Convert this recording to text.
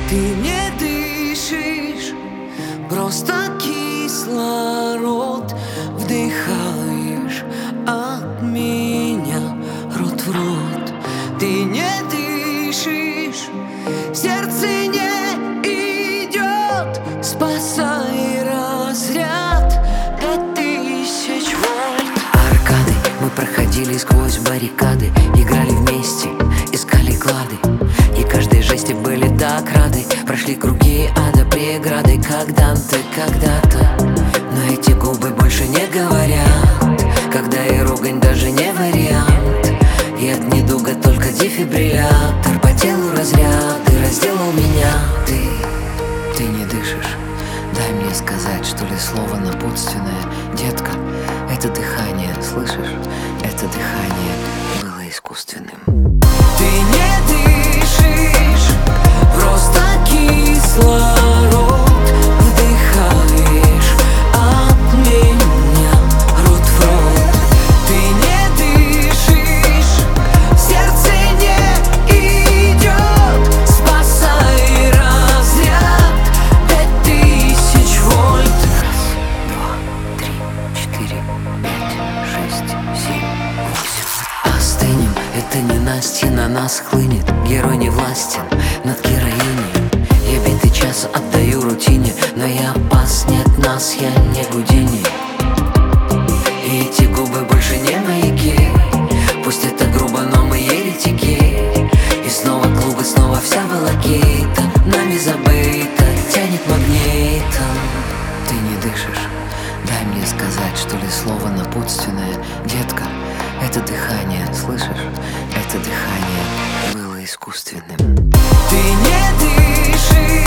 Ты не дышишь, просто кислород вдыхаешь от меня рот в рот. Ты не дышишь, сердце не идет, спасай разряд от 1000 вольт. Аркады мы проходили сквозь баррикады, играли вместе, искали клады, и каждой жести были так рады. Прошли круги ада, преграды, когда-то. Но эти губы больше не говорят, когда и ругань даже не вариант. И от недуга только дефибриллятор. По телу разряд, ты разделал меня. Ты не дышишь. Дай мне сказать, что ли, слово напутственное. Детка, это дыхание, слышишь? Это дыхание было искусственным. Ты не дышишь, просто кислород вдыхаешь от меня рот в рот. Ты не дышишь, сердце не идет, спасай разряд 5000 вольт. Раз, два, три, 4, 5, 6, 7, 8. Остынем, это ненастье на нас хлынет. Герой не властен над героиней. Я битый час отдаю рутине, но я опаснее от нас, я не Гудини. И эти губы больше не маяки. Пусть это грубо, но мы еретики. И снова клубы, снова вся волокита нами забыта, тянет магнитом. Ты не дышишь. Дай мне сказать, что ли, слово напутственное. Детка, это дыхание, слышишь? Это дыхание было искусственным. Ты не дышишь.